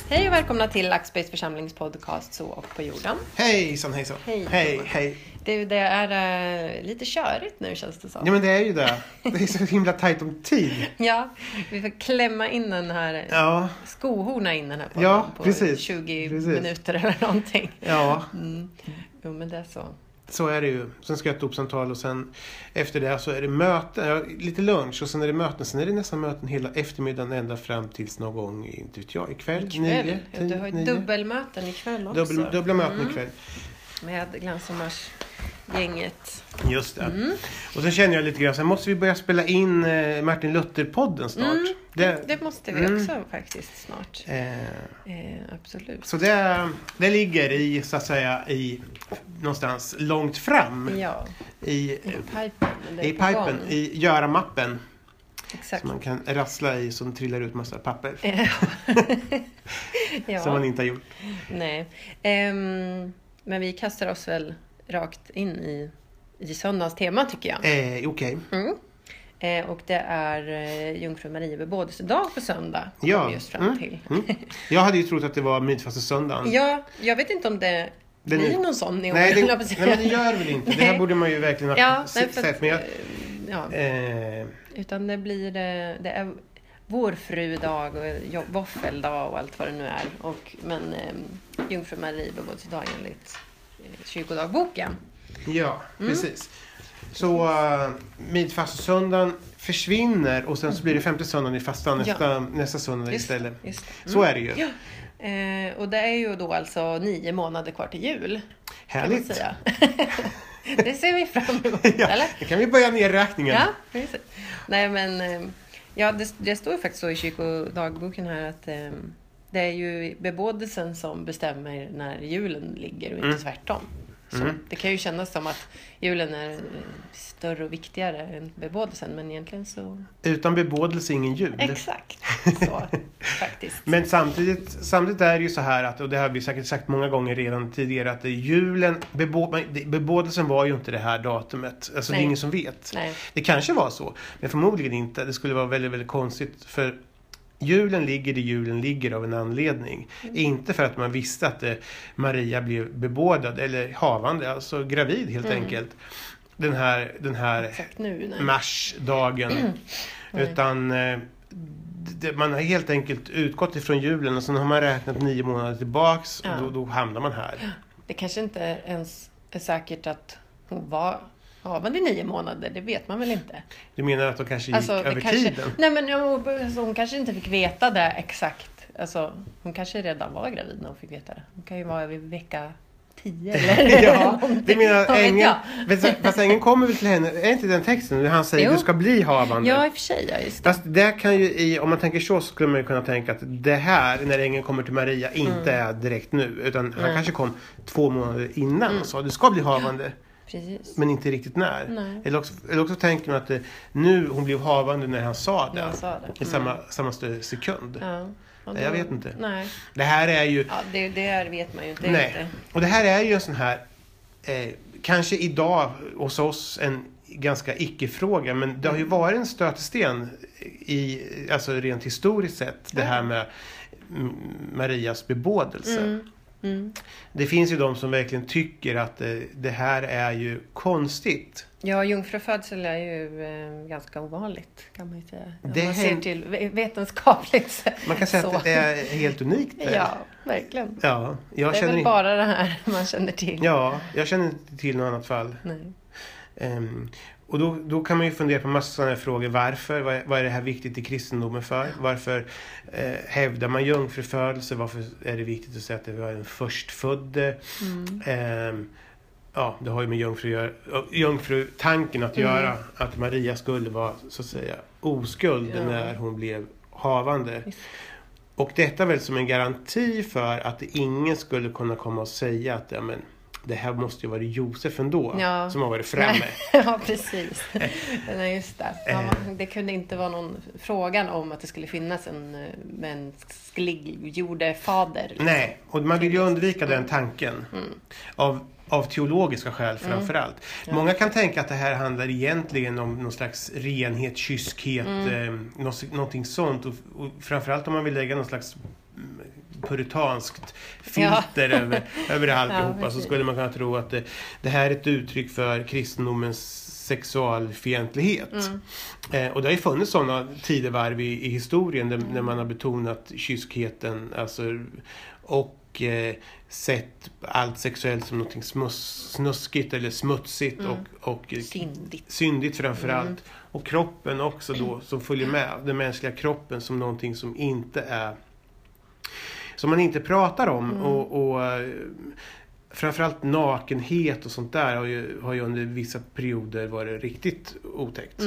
Hej och välkomna till Axbergs församlingspodcast Så och på jorden. Hejsan. Hej. Det är lite körigt nu, känns det som. Ja, men det är ju det. Det är så himla tajt om tid. Ja, vi får klämma in den här, skohorna in den här podden på precis. 20 minuter eller någonting. Ja. Jo, men det är så. Så är det ju. Sen ska jag ett dopsamtal och sen efter det så är det möten, lite lunch och sen är det möten. Sen är det nästan möten hela eftermiddagen ända fram tills någon gång, inte vet jag, ikväll. 9, ja, du har ju dubbelmöten ikväll också. Dubbla möten ikväll. Med Glanshammars-gänget. Just det. Och sen känner jag lite grann, sen måste vi börja spela in Martin Luther-podden snart. Det måste vi också faktiskt snart. Absolut. Så det ligger i, så att säga, i någonstans långt fram. Ja. I pipen. I göra-mappen. Exakt. Som man kan rassla i som trillar ut massa papper. Ja. Som man inte har gjort. Nej. Men vi kastar oss väl rakt in i söndagens tema, tycker jag. Okej. Och det är Jungfru Maria bebådelsedag på söndag. Ja. Just fram till. Jag hade ju trott att det var midfastesöndagen. Ja, jag vet inte om det blir någon sån i år. Nej, men det gör väl inte. Det här borde man ju verkligen ha sett. Men utan det blir det är vårfrudag och våffeldag och allt vad det nu är. Men Jungfru Maria bebådelsedag enligt kyrkodagboken. Ja, precis. Så midfastesöndagen försvinner och sen så blir det femte söndagen i fastan nästa söndag istället. Så är det ju. Ja. Och det är ju då alltså 9 månader kvar till jul. Härligt. Kan man säga. Det ser vi fram emot, eller? Det kan vi börja nedräkningen. Ja, precis. Nej, men det står ju faktiskt så i kyrkodagboken här att det är ju bebådelsen som bestämmer när julen ligger och inte tvärtom. Så det kan ju kännas som att julen är större och viktigare än bebådelsen, men egentligen så... Utan bebådelse ingen jul. Exakt, så faktiskt. Men samtidigt är det ju så här att, och det har vi säkert sagt många gånger redan tidigare, att julen, bebådelsen var ju inte det här datumet. Alltså det är ingen som vet. Nej. Det kanske var så, men förmodligen inte. Det skulle vara väldigt, väldigt konstigt, för julen ligger där julen ligger av en anledning. Inte för att man visste att Maria blev bebådad eller havande, alltså gravid helt enkelt. Den här marsdagen. Utan man har helt enkelt utgått ifrån julen och sen har man räknat 9 månader tillbaks och då hamnar man här. Det kanske inte ens är säkert att hon var havande i 9 månader, det vet man väl inte. Du menar att de kanske gick över tiden? Nej, men hon kanske inte fick veta det exakt. Alltså, hon kanske redan var gravid när hon fick veta det. Hon kan ju vara vid vecka 10 eller ja, det menar ängeln. Fast ängeln kommer väl till henne. Är inte den texten där han säger du ska bli havande? Ja, i och för sig. Ja, just det. Fast det kan ju, om man tänker så skulle man ju kunna tänka att det här, när ängeln kommer till Maria, inte är direkt nu. Utan han kanske kom 2 månader innan och sa du ska bli havande. Precis. Men inte riktigt när. Eller också tänker man att nu hon blev havande när han sa det. I samma sekund. Ja. Jag vet inte. Nej. Det här är ju... Ja, det vet man ju inte. Nej. Och det här är ju en sån här... kanske idag hos oss en ganska icke-fråga. Men det har ju varit en stötesten alltså rent historiskt sett. Det här med Marias bebådelse. Det finns ju de som verkligen tycker att det här är ju konstigt. Ja, jungfrufödsel är ju ganska ovanligt, kan man ju säga. Man ser till vetenskapligt. Man kan säga att det är helt unikt. Ja, verkligen. Ja, det är väl bara det här man känner till. Ja, jag känner inte till något annat fall. Nej. Och då kan man ju fundera på massa sådana här frågor. Varför? Vad är det här viktigt i kristendomen för? Varför hävdar man jungfrufödelse? Varför är det viktigt att säga att det var en förstfödde? Det har ju med jungfrutanken att göra. Att Maria skulle vara, så att säga, oskuld när hon blev havande. Och detta väl som en garanti för att ingen skulle kunna komma och säga att det här måste ju vara Josef ändå som har varit framme. Ja, precis. Nej, just det. Det kunde inte vara någon frågan om att det skulle finnas en mänsklig jordefader. Liksom. Nej, och man vill ju undvika den tanken. Av teologiska skäl framförallt. Många kan tänka att det här handlar egentligen om någon slags renhet, kyskhet, någonting sånt. Och framförallt om man vill lägga någon slags puritanskt filter över alltihopa, Ja, så skulle man kunna tro att det här är ett uttryck för kristendomens sexualfientlighet. Och det har ju funnits sådana tidevarv i historien när man har betonat kyskheten, alltså, och sett allt sexuellt som något snuskigt eller smutsigt och syndigt framförallt. Och kroppen också då, som följer med, den mänskliga kroppen som någonting som inte är, som man inte pratar om. Och framförallt nakenhet och sånt där har ju under vissa perioder varit riktigt otäckt.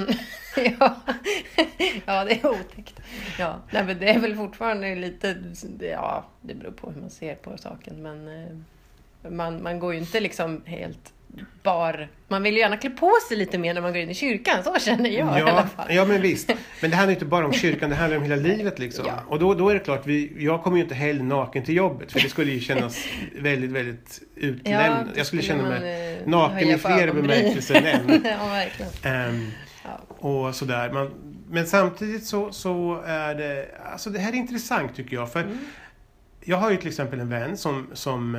Ja, det är otäckt. Ja, nej, men det är väl fortfarande lite, ja, det beror på hur man ser på saken, men man går ju inte liksom helt man vill ju gärna klä på sig lite mer när man går in i kyrkan, så känner jag i alla fall. Ja, men visst. Men det handlar inte bara om kyrkan, det handlar om hela livet liksom. Ja. Och då är det klart, jag kommer ju inte heller naken till jobbet, för det skulle ju kännas väldigt, väldigt utlämnande. Jag skulle känna mig naken i flera bemärkelser än en. Ja, verkligen. Och sådär. Men samtidigt så är det, alltså det här är intressant tycker jag, för jag har ju till exempel en vän som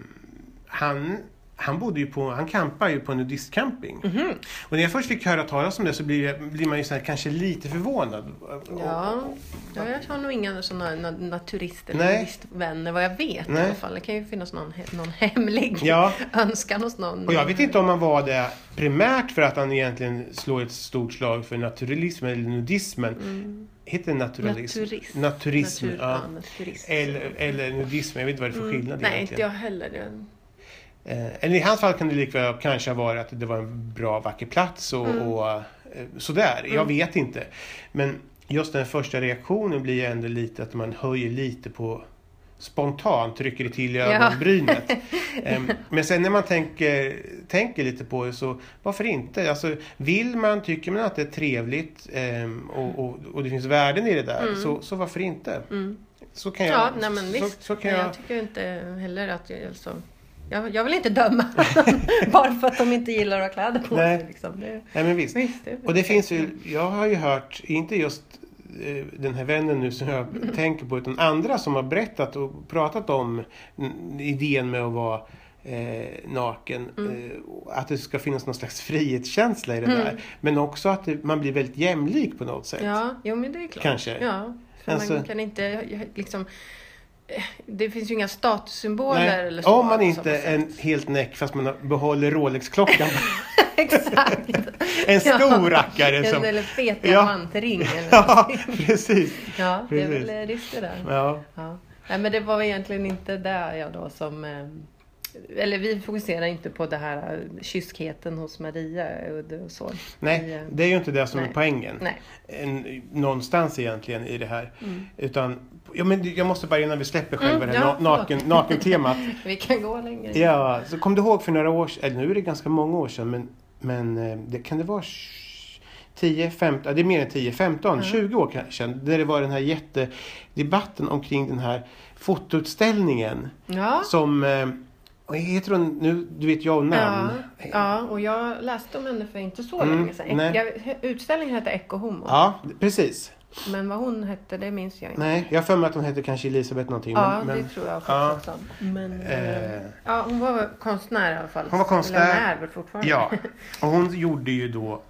han campar ju på en nudistcamping. Och när jag först fick höra talas om det så blir man ju så här, kanske lite förvånad. Ja, jag har nog inga sådana naturister eller nudistvänner vad jag vet i alla fall. Det kan ju finnas någon hemlig önskan hos någon. Och jag vet inte om han var det primärt för att han egentligen slår ett stort slag för naturalismen eller nudismen. Heter det naturalism? Naturism. Naturism. Eller nudism, jag vet inte vad det är för skillnad egentligen. Nej, inte jag heller. Eller i hans fall kan det likväl kanske vara att det var en bra vacker plats och sådär. Jag vet inte. Men just den första reaktionen blir ändå lite att man höjer lite på spontant, trycker det till i ögonbrynet. Men sen när man tänker lite på det, så varför inte? Alltså, tycker man att det är trevligt och det finns värden i det där, så varför inte? Så kan jag. Ja, nej men visst. Så kan jag tycker inte heller att jag vill inte döma bara för att de inte gillar att ha kläder på sig. Liksom. Nej, men visst. Och det finns ju, jag har ju hört, inte just den här vännen nu som jag tänker på, utan andra som har berättat och pratat om idén med att vara naken. Att det ska finnas någon slags frihetskänsla i det där. Men också att man blir väldigt jämlik på något sätt. Ja, jo, men det är klart. Kanske. Ja, för man kan inte liksom... Det finns ju inga statussymboler eller så. Om man inte är en helt näck fast man behåller Rolex-klockan. Exakt. En stor rackare. Eller fet diamantring. Ja, precis. Ja, det är väl risker där. Ja. Nej, men det var egentligen inte där jag då som... Eller vi fokuserar inte på det här kyskheten hos Maria och så. Nej, det är ju inte det som är poängen. Nej. Någonstans egentligen i det här. Utan, men jag måste bara innan vi släpper själva det här naken-temat. Vi kan gå längre. Ja, så kom du ihåg för några år sedan, eller nu är det ganska många år sedan, men det kan det vara 10, 15, det är mer än 10, 15, 20 år sedan, där det var den här jättedebatten omkring den här fotoutställningen. Ja. Som... heter hon nu, du vet jag namn. Ja, och jag läste om henne för inte så länge sedan. Utställningen hette Ecce Homo. Ja, precis. Men vad hon hette, det minns jag inte. Nej, jag har för mig att hon hette kanske Elisabeth någonting. Ja, men, det tror jag också. Men, hon var konstnär i alla fall. Hon var konstnär. Eller är väl fortfarande. Ja, och hon gjorde ju då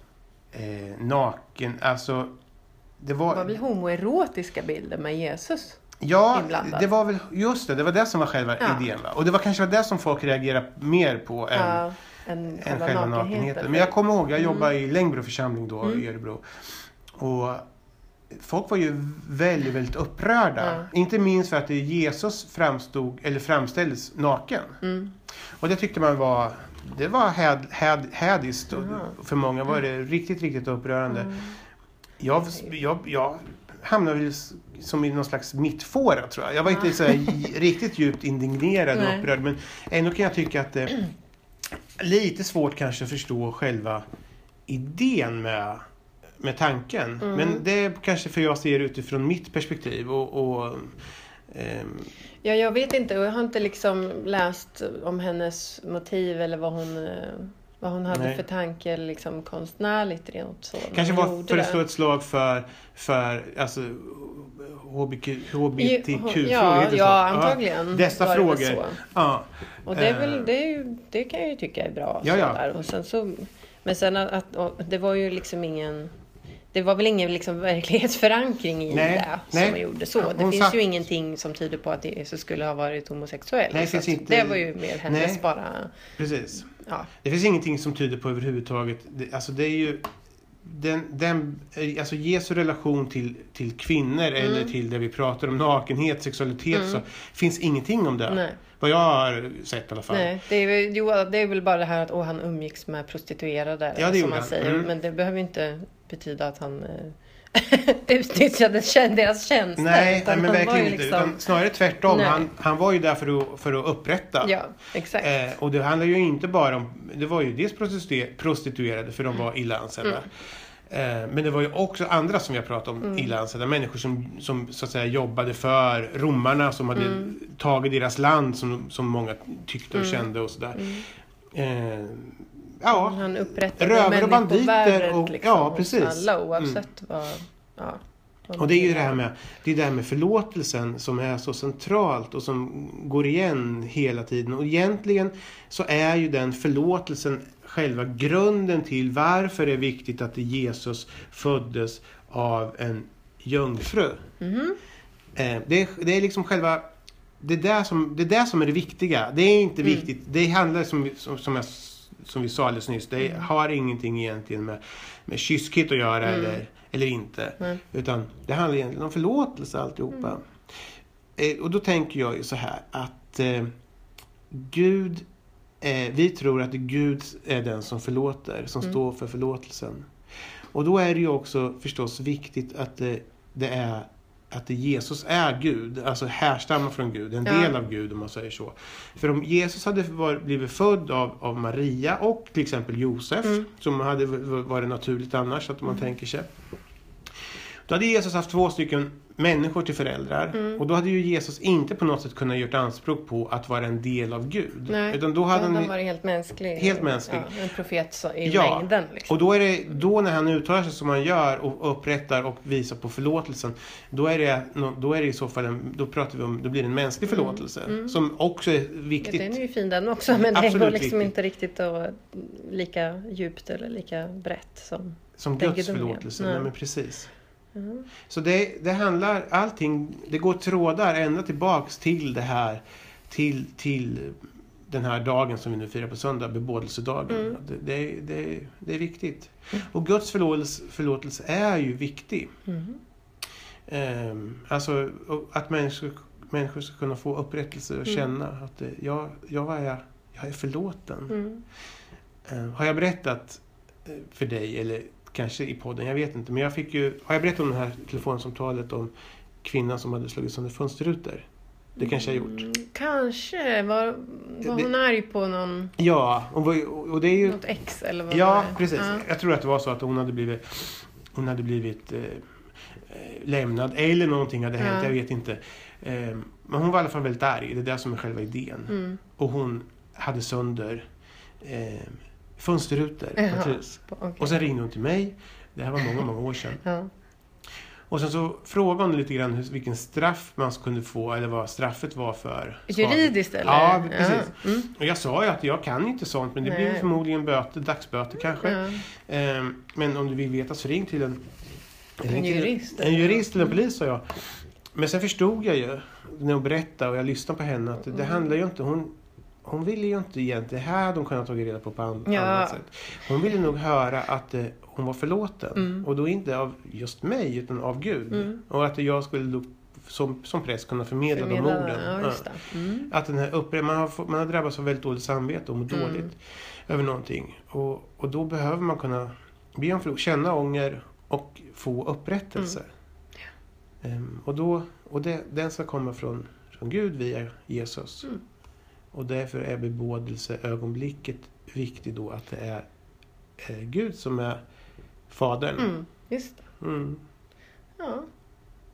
naken, alltså det var väl homoerotiska bilder med Jesus. Ja, inblandad. Det var väl just det var det som var själva idén, va? Och det var kanske det som folk reagerade mer på än själva nakenheten. Men jag kommer ihåg, jag jobbade i Längbro församling då i Örebro. Och folk var ju väldigt, väldigt upprörda. Inte minst för att Jesus framställdes naken. Och det tyckte man var hädiskt. För många var det riktigt, riktigt upprörande. Jag hamnade väl som i någon slags mittfåra, tror jag. Jag var inte så här riktigt djupt indignerad och upprörd, men ändå kan jag tycka att det är lite svårt kanske att förstå själva idén med tanken. Men det är kanske för jag ser utifrån mitt perspektiv Ja, jag vet inte, och jag har inte liksom läst om hennes motiv eller vad hon vad hon hade för tanke liksom konstnärligt rent så. Kanske var för att slå ett slag för alltså HBTQ-frågor. Ja, antagligen. Dessa frågor. Ja. Och det kan jag ju tycka är bra. Ja. Där. Och sen så, men sen att det var ju liksom det var väl ingen liksom verklighetsförankring i det som man gjorde så. Det finns ju ingenting som tyder på att Jesus skulle ha varit homosexuell. Nej, det var ju mer hennes bara... Precis. Ja. Det finns ingenting som tyder på överhuvudtaget. Alltså det är ju alltså Jesu relation till kvinnor eller till det vi pratar om, nakenhet, sexualitet, så finns ingenting om det. Nej. Vad jag har sett i alla fall. Nej, det är väl bara det här att han umgicks med prostituerade, som man säger. Men det behöver inte betyda att han utnyttjade deras tjänster. Nej, men verkligen inte. Liksom... Snarare tvärtom. Han var ju där för att upprätta. Ja, exakt. Och det handlar ju inte bara om... Det var ju dels prostituerade för de var illa ansedda. Men det var ju också andra som vi har pratat om illa ansedda. Människor som så att säga jobbade för romarna som hade tagit deras land som många tyckte och kände och sådär. Han upprättade rövare och banditer och liksom, precis. Alla oavsett vad och det är ju det här med förlåtelsen som är så centralt och som går igen hela tiden. Och egentligen så är ju den förlåtelsen själva grunden till varför det är viktigt att Jesus föddes av en jungfru. Det är liksom själva det där som är det viktiga. Det är inte viktigt. Det handlar som vi sa alldeles nyss. Det har ingenting egentligen med kyskhet att göra eller inte. Utan det handlar egentligen om förlåtelse alltihopa. Och då tänker jag ju så här att Gud, vi tror att Gud är den som förlåter, som står för förlåtelsen. Och då är det ju också förstås viktigt att att Jesus är Gud, alltså härstammar från Gud, en del av Gud om man säger så. För om Jesus hade blivit född av Maria och till exempel Josef, som hade varit naturligt annars, att man tänker sig. Då hade Jesus haft 2 stycken människor till föräldrar. Och då hade ju Jesus inte på något sätt kunnat göra anspråk på att vara en del av Gud. Nej, utan då hade han varit helt mänsklig. Helt mänsklig. Ja, en profet i mängden. Liksom. Och då är det när han uttalar sig som han gör och upprättar och visar på förlåtelsen. Då är det i så fall då pratar vi om, då blir det en mänsklig förlåtelse. Som också är viktigt. Ja, den är ju fin den också. Men det går liksom viktigt. inte riktigt lika djupt eller lika brett som Guds förlåtelse. Nej, men precis. Så det handlar allting, det går trådar ända tillbaks till det här till den här dagen som vi nu firar på söndag, bebådelsedagen. Det är viktigt. Och Guds förlåtelse är ju viktig. Alltså att människor ska kunna få upprättelse och känna att jag är förlåten. Har jag berättat för dig eller kanske i podden, jag vet inte. Men har jag berättat om det här telefonsamtalet om kvinnan som hade slagit sönder fönsterrutor? Det kanske jag gjort. Kanske. Var hon arg på någon... Ja, och det är ju... Något ex eller vad Ja, precis. Jag tror att det var så att hon hade blivit lämnad eller någonting hade hänt, jag vet inte. Men hon var i alla fall väldigt arg. Det är det som är själva idén. Och hon hade sönder... fönsterrutor. Okay. Och sen ringde hon till mig. Det här var många år sedan. Och sen så frågade hon lite grann vilken straff man kunde få. Eller vad straffet var för. Juridiskt eller? Ja, precis. Och jag sa ju att jag kan inte sånt. Men det blir förmodligen dagsböter kanske. Men om du vill veta så ring till en jurist. En jurist eller en polis, sa jag. Men sen förstod jag ju när hon berättade och jag lyssnade på henne att det handlar ju inte... Hon ville ju inte egentligen, det här hade hon kunnat ta reda på annat sätt. Hon ville nog höra att hon var förlåten. Och då inte av just mig utan av Gud. Och att jag skulle som präst kunna förmedla de orden. Att den här man har drabbats av väldigt dåligt samvete och mår dåligt över någonting. Och då behöver man kunna känna ånger och få upprättelse. Och den ska komma från Gud via Jesus. Och därför är bebådelseögonblicket viktigt då att det är Gud som är fadern. Just det. Ja.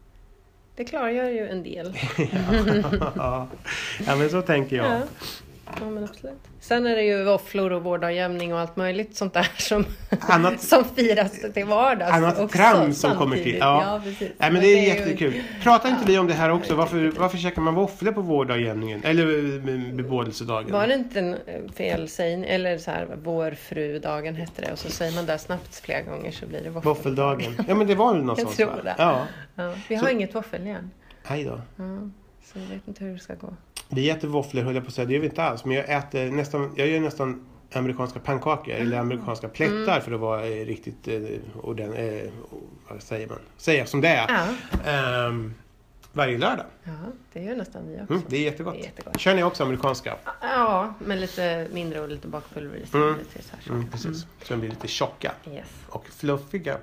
Det klargör ju en del. Ja, men så tänker jag. Ja, men absolut. Sen är det ju våfflor och vårdagjämning och allt möjligt sånt där som, Annat- som firas till vardags. Annat också, trams som kommer samtidigt. till. Ja, precis. Nej, men det är ju- jättekul. Pratar inte vi om det här också? Ja, Varför käkar man våfflor på vårdagjämningen? Eller bebådelsedagen? Var det inte en felsägning? Eller så här, vårfrudagen hette det. Och så säger man där snabbt flera gånger så blir det Våffeldagen. Ja, men det var väl något Jag sånt, tror va? det. Ja. Ja, vi har inget våffel igen. Hej då. Ja, så jag vet inte hur det ska gå. Vi äter våfflor, höll jag på att säga. Det gör vi inte alls. Men jag gör nästan amerikanska pannkakor. Eller amerikanska plättar för att vara riktigt vad säger man? Säga som det är. Ja, Varje lördag. ja det gör nästan vi också. Det är jättegott. Det är jättegott. Kör ni också amerikanska? Ja, men lite mindre och lite bakpulver i sig. Lite så här. Precis. Så de blir lite tjocka Yes. och fluffiga.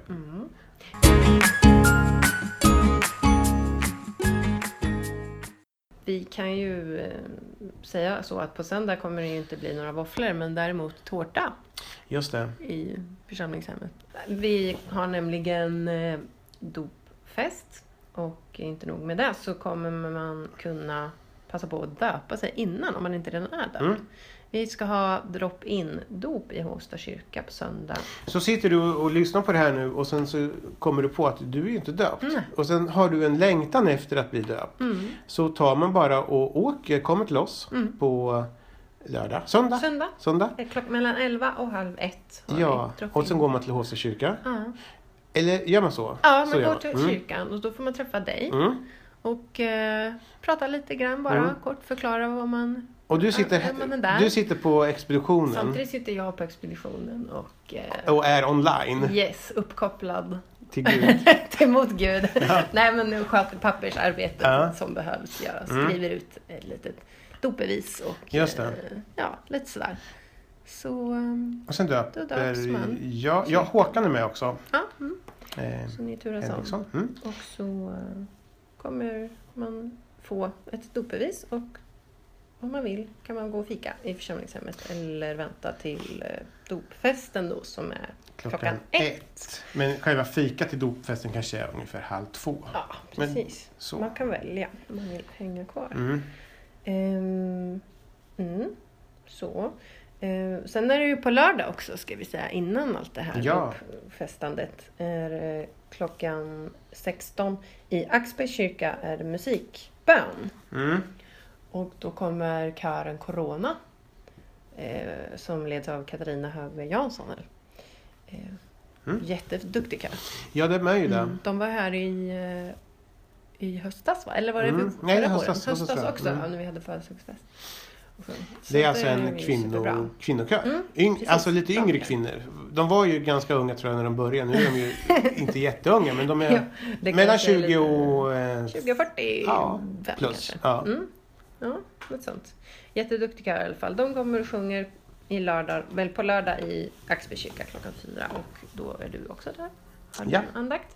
Vi kan ju säga så att på söndag kommer det ju inte bli några våfflor, men däremot tårta Just det. i församlingshemmet. Vi har nämligen dopfest, och inte nog med det så kommer man kunna passa på att döpa sig innan om man inte redan är döpt. Vi ska ha drop-in-dop i Håsta kyrka på söndag. Så sitter du och lyssnar på det här nu och sen så kommer du på att du är ju inte döpt. Nej. Och sen har du en längtan efter att bli döpt. Så tar man bara och kommer till oss på lördag, söndag. Mellan 11 och halv 1. Ja, och sen går man till Håsta kyrka. Ja. Eller gör man så? Ja, så man gör går till kyrkan och då får man träffa dig. Och prata lite grann bara, kort förklara vad man... Och du man är där. sitter på expeditionen Samtidigt sitter jag på expeditionen och är online yes, uppkopplad till Gud. mot Gud. Nej, men nu sköter pappersarbetet som behövs göras. Mm. Skriver ut ett litet dopbevis och Just det. ja, lite sådär. Så Och sen då döps man. jag Håkan är med också. ja, Så ni turas om. Och så kommer man få ett dopbevis, och om man vill kan man gå och fika i församlingshemmet eller vänta till dopfesten då, som är klockan 1. Men själva fika till dopfesten kanske är ungefär 1:30. Ja, precis. Så. Man kan välja om man vill hänga kvar. Så. Sen är det ju på lördag också, ska vi säga, innan allt det här dopfestandet. Är klockan 16 i Axbergs kyrka är det musikbön. Och då kommer kören Corona som leds av Katarina Högberg Jansson. Jätteduktig kör. Ja, det är ju det. De var här i höstas, va? Eller var det Nej, höstas också, när vi hade födelsedagsfest. Det är alltså en kvinnokör. Alltså lite yngre kvinnor. De var ju ganska unga, tror jag, när de började. Nu är de ju inte jätteunga, men de är mellan 20 och 20-40 plus. Ja, något sånt. Jätteduktig kör i alla fall. De kommer och sjunger på lördag i Axbergs kyrka klockan 4, och då är du också där. Har du en andakt?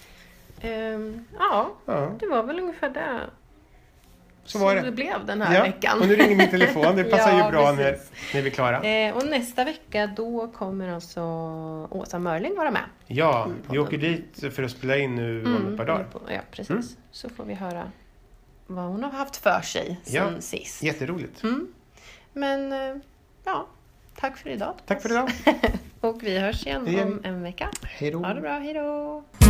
Det var väl ungefär det. Så var det blev den här veckan. Och nu ringer min telefon. Det passar ju bra när vi är klara. Och nästa vecka då kommer alltså Åsa Mörling vara med. Ja, vi åker dit för att spela in nu om ett par dagar. Ja, precis. Så får vi höra vad hon har haft för sig sen sist. Jätteroligt. Men tack för idag. Tack för idag. Och vi hörs igen om en vecka. Hej då. Ha det bra, hej då.